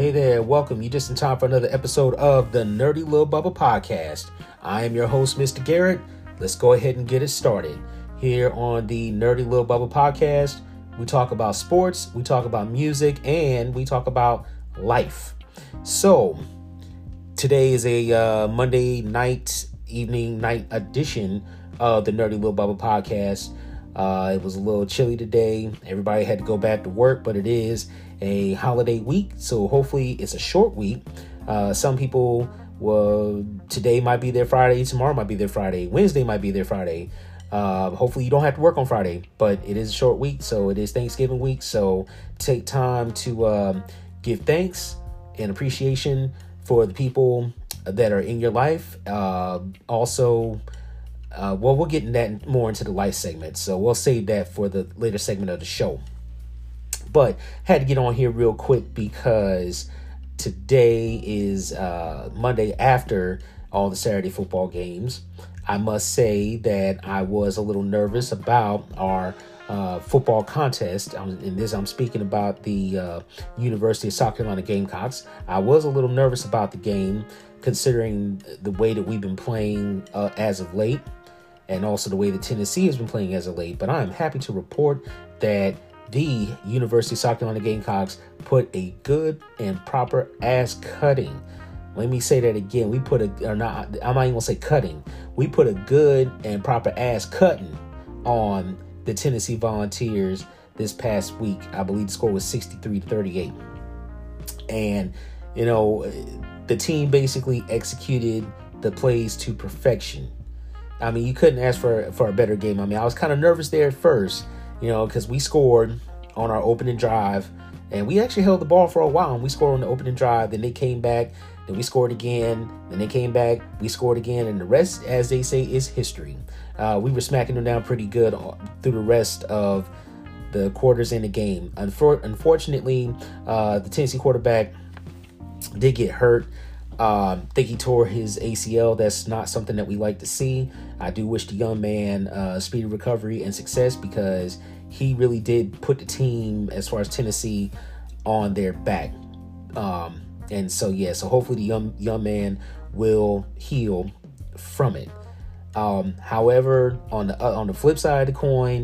Hey there, welcome. You just in time for another episode of the Nerdy Lil Bubba Podcast. I am your host, Mr. Garrett. Let's go ahead and get it started. Here on the Nerdy Lil Bubba Podcast, we talk about sports, we talk about music, and we talk about life. So, today is a Monday night edition of the Nerdy Lil Bubba Podcast. It was a little chilly today. Everybody had to go back to work, but it is a holiday week, so hopefully it's a short week. Some people today might be their Friday, tomorrow might be their Friday, Wednesday might be their Friday. Hopefully you don't have to work on Friday, but it is a short week, so it is Thanksgiving week. So take time to give thanks and appreciation for the people that are in your life. Also, we'll get in that more into the life segment, so we'll save that for the later segment of the show. But had to get on here real quick because today is Monday after all the Saturday football games. I must say that I was a little nervous about our football contest. I'm speaking about the University of South Carolina Gamecocks. I was a little nervous about the game considering the way that we've been playing as of late, and also the way that Tennessee has been playing as of late. But I am happy to report that the University of South Carolina Gamecocks put a good and proper ass cutting. Let me say that again. I'm not even gonna say cutting. We put a good and proper ass cutting on the Tennessee Volunteers this past week. I believe the score was 63-38. And, the team basically executed the plays to perfection. I mean, you couldn't ask for a better game. I mean, I was kind of nervous there at first, because we scored on our opening drive, and we actually held the ball for a while, and we scored on the opening drive. Then they came back, then we scored again, then they came back, we scored again, and the rest, as they say, is history. We were smacking them down pretty good through the rest of the quarters in the game. Unfortunately, the Tennessee quarterback did get hurt. I think he tore his ACL. That's not something that we like to see. I do wish the young man speedy recovery and success, because he really did put the team, as far as Tennessee, on their back. And so hopefully the young man will heal from it. However, on the flip side of the coin,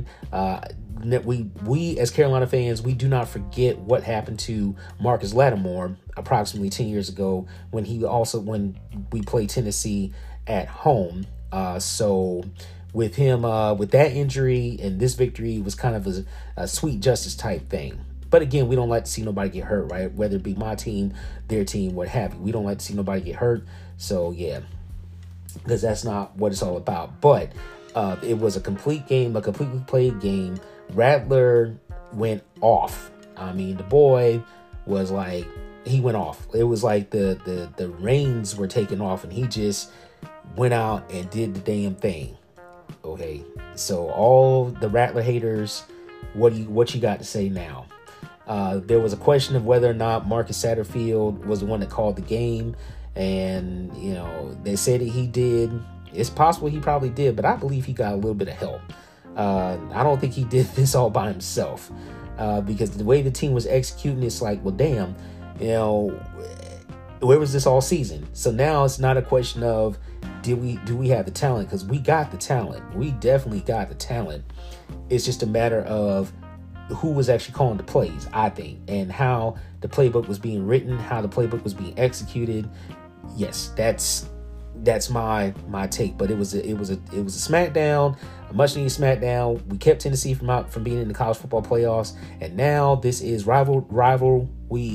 we as Carolina fans, we do not forget what happened to Marcus Lattimore approximately 10 years ago when we played Tennessee at home. So with him, with that injury and this victory, was kind of a sweet justice type thing. But again, we don't like to see nobody get hurt, right? Whether it be my team, their team, what have you. We don't like to see nobody get hurt. So yeah, because that's not what it's all about. But it was a complete game, a completely played game. Rattler went off. I mean, the boy was like, he went off. It was like the reins were taken off, and he just went out and did the damn thing. Okay, so all the Rattler haters, what you got to say now? There was a question of whether or not Marcus Satterfield was the one that called the game, and they said that he did. It's possible he probably did, but I believe he got a little bit of help. I don't think he did this all by himself, because the way the team was executing, it's like, well, damn, where was this all season? So now it's not a question of do we have the talent, because we got the talent. We definitely got the talent. It's just a matter of who was actually calling the plays, I think, and how the playbook was being written, how the playbook was being executed. Yes, that's my take. But it was a smackdown, a much needed smackdown. We kept Tennessee from being in the college football playoffs, and now this is rivalry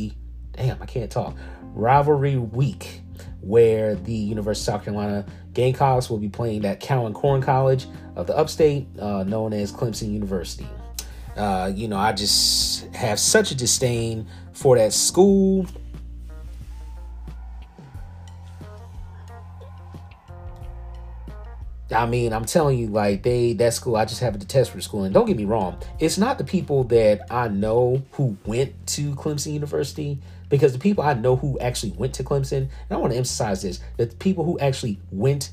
week, where the University of South Carolina Gamecocks will be playing at Cowan Corn College of the Upstate, known as Clemson University. I just have such a disdain for that school. I mean, I'm telling you, like, that school, I just have a detest for the school. And don't get me wrong, it's not the people that I know who went to Clemson University, because the people I know who actually went to Clemson, and I want to emphasize this, that the people who actually went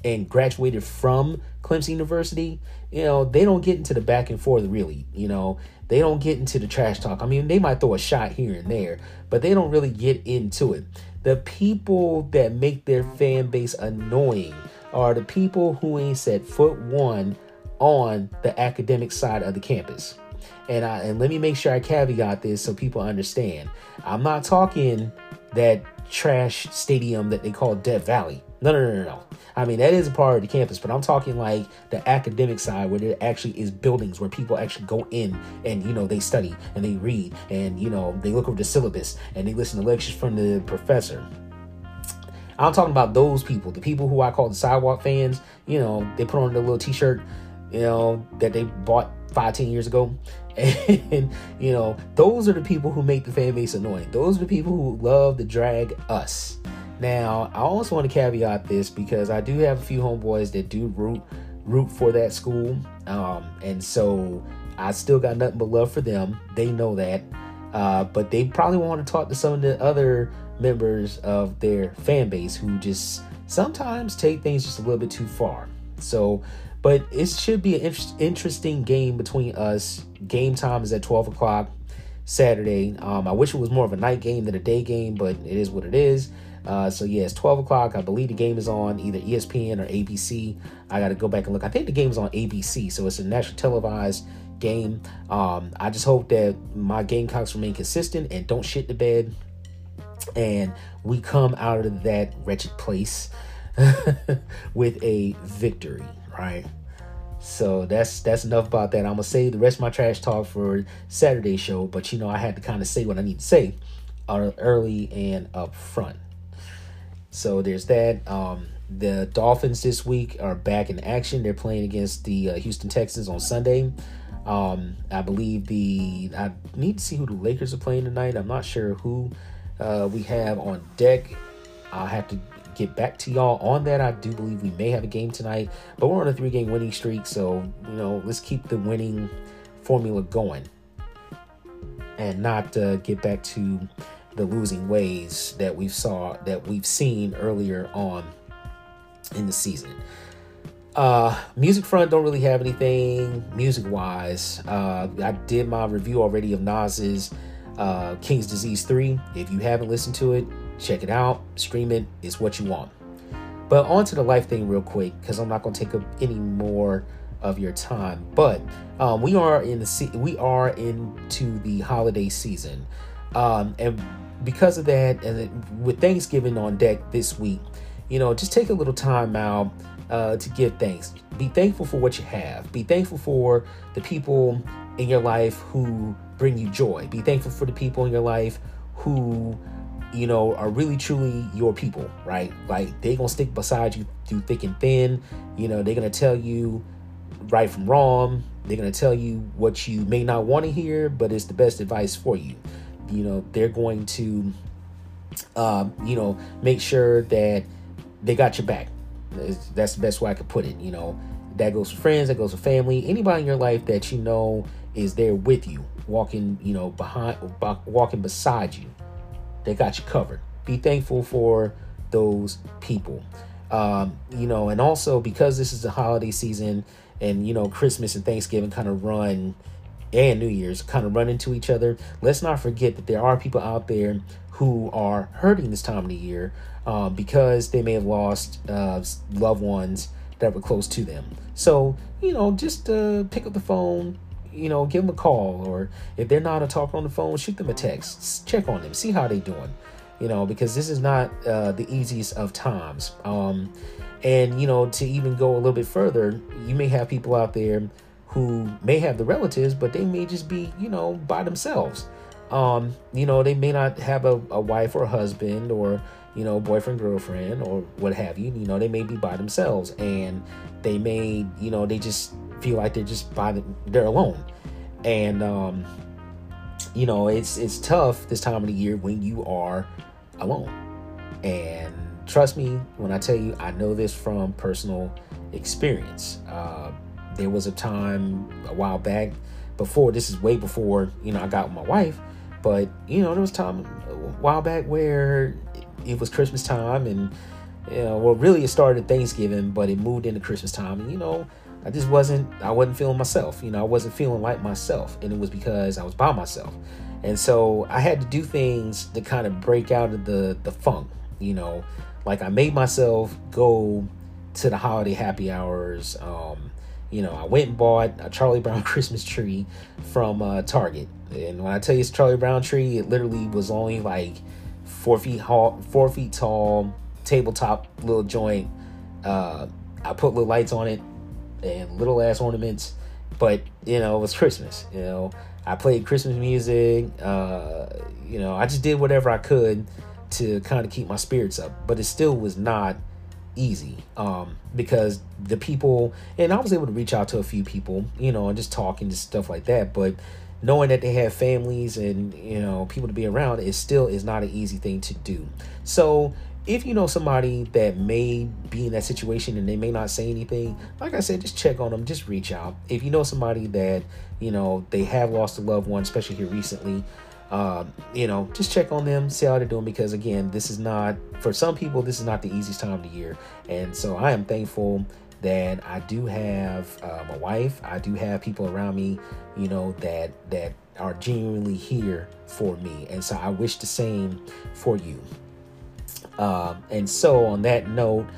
and graduated from Clemson University, they don't get into the back and forth really. They don't get into the trash talk. I mean, they might throw a shot here and there, but they don't really get into it. The people that make their fan base annoying are the people who ain't set foot one on the academic side of the campus. And let me make sure I caveat this so people understand. I'm not talking that trash stadium that they call Death Valley. No. I mean, that is a part of the campus, but I'm talking like the academic side where there actually is buildings where people actually go in and, they study and they read and, they look over the syllabus and they listen to lectures from the professor. I'm talking about those people, the people who I call the sidewalk fans. They put on their little t-shirt, that they bought 5-10 years ago. And, those are the people who make the fan base annoying. Those are the people who love to drag us. Now, I also want to caveat this because I do have a few homeboys that do root for that school. And so I still got nothing but love for them. They know that. But they probably want to talk to some of the other members of their fan base who just sometimes take things just a little bit too far. So, but it should be an interesting game between us. Game time is at 12 o'clock Saturday. I wish it was more of a night game than a day game, but it is what it is. So yeah, it's 12 o'clock. I believe the game is on either ESPN or ABC. I got to go back and look. I think the game is on ABC, so it's a national televised game. I just hope that my Gamecocks remain consistent and don't shit the bed, and we come out of that wretched place with a victory, right? So that's enough about that. I'm gonna save the rest of my trash talk for Saturday's show, but I had to kind of say what I need to say early and up front. So there's that. The Dolphins this week are back in action. They're playing against the Houston Texans on Sunday. I believe I need to see who the Lakers are playing tonight. I'm not sure who we have on deck. I'll have to get back to y'all on that. I do believe we may have a game tonight, but we're on a 3-game winning streak. So, let's keep the winning formula going and not get back to the losing ways that we've seen earlier on in the season. Music front, don't really have anything music wise. I did my review already of Nas's King's Disease 3. If you haven't listened to it, check it out, stream it. It's what you want. But on to the life thing real quick, because I'm not going to take up any more of your time. But we are into the holiday season, and because of that, and with Thanksgiving on deck this week, just take a little time out to give thanks. Be thankful for what you have. Be thankful for the people in your life who bring you joy. Be thankful for the people in your life who are really truly your people, right? Like, they're gonna stick beside you through thick and thin. They're gonna tell you right from wrong. They're gonna tell you what you may not want to hear, but it's the best advice for you. They're going to make sure that they got your back. That's the best way I could put it. That goes for friends, that goes for family, anybody in your life that is there with you, walking beside you. They got you covered. Be thankful for those people. And also, because this is the holiday season and, Christmas and Thanksgiving kind of run, and New Year's kind of run into each other, let's not forget that there are people out there who are hurting this time of the year because they may have lost loved ones that were close to them. So, just pick up the phone, give them a call, or if they're not a talker on the phone, shoot them a text, check on them, see how they doing, because this is not the easiest of times. And, to even go a little bit further, you may have people out there who may have the relatives, but they may just be, by themselves. They may not have a wife or a husband or, boyfriend, girlfriend, or what have you. They may be by themselves, and they may, they just feel like they're just they're alone. And, it's tough this time of the year when you are alone. And trust me when I tell you, I know this from personal experience. There was a time a while back this is way before, I got with my wife, but, there was a time a while back where it was Christmas time and, Well, really it started at Thanksgiving, but it moved into Christmas time. And, I wasn't feeling myself. I wasn't feeling like myself. And it was because I was by myself. And so I had to do things to kind of break out of the funk, like I made myself go to the holiday happy hours. I went and bought a Charlie Brown Christmas tree from Target. And when I tell you it's a Charlie Brown tree, it literally was only like 4 feet tall, tabletop little joint. I put little lights on it and little ass ornaments, but it was Christmas. I played Christmas music. I just did whatever I could to kind of keep my spirits up, but it still was not easy, because the people, and I was able to reach out to a few people, and just talking to stuff like that, but knowing that they have families and people to be around, it still is not an easy thing to do. So if you know somebody that may be in that situation and they may not say anything, like I said, just check on them, just reach out. If you know somebody that they have lost a loved one, especially here recently, just check on them, see how they're doing, because again, for some people, this is not the easiest time of the year. And so I am thankful that I do have my wife, I do have people around me, that are genuinely here for me. And so I wish the same for you. And so on that note,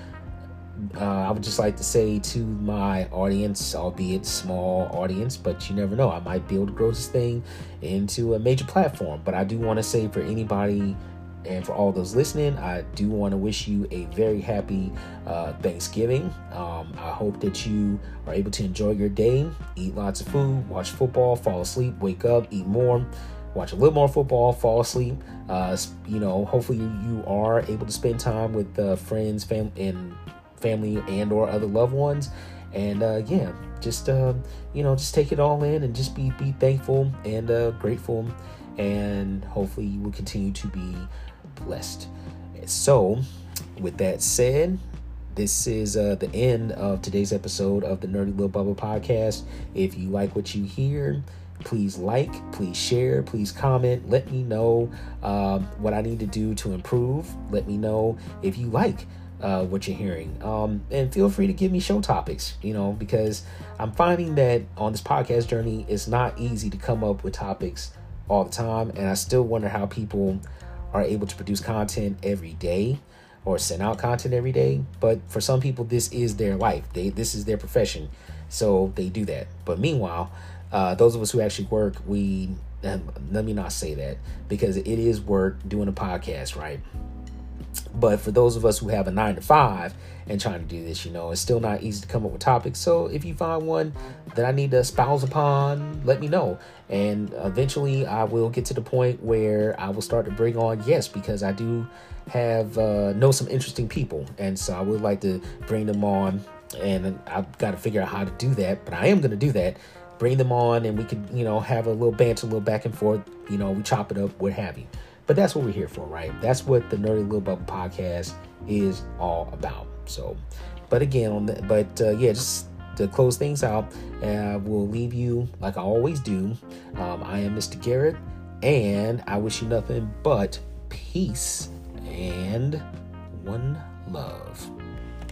I would just like to say to my audience, albeit small audience, but you never know, I might be able to grow this thing into a major platform. But I do want to say, for anybody and for all those listening, I do want to wish you a very happy Thanksgiving. I hope that you are able to enjoy your day, eat lots of food, watch football, fall asleep, wake up, eat more, watch a little more football, fall asleep. Hopefully you are able to spend time with friends, family and or other loved ones. And just take it all in and just be thankful and grateful. And hopefully you will continue to be blessed. So with that said, this is the end of today's episode of the Nerdy Little Bubble podcast. If you like what you hear, please please share, please comment. Let me know what I need to do to improve. Let me know if you like what you're hearing. And feel free to give me show topics, because I'm finding that on this podcast journey, it's not easy to come up with topics all the time. And I still wonder how people are able to produce content every day or send out content every day. But for some people, this is their life. This is their profession. So they do that. But meanwhile, those of us who actually work, let me not say that, because it is work doing a podcast, right? But for those of us who have a 9-to-5 and trying to do this, it's still not easy to come up with topics. So if you find one that I need to espouse upon, let me know. And eventually I will get to the point where I will start to bring on guests, because I do have know some interesting people. And so I would like to bring them on, and I've got to figure out how to do that. But I am going to do that. Bring them on, and we could, have a little banter, a little back and forth. We chop it up, what have you. But that's what we're here for, right? That's what the Nerdy Little Bubble podcast is all about. So, but again, just to close things out, we'll leave you like I always do. I am Mr. Garrett, and I wish you nothing but peace and one love.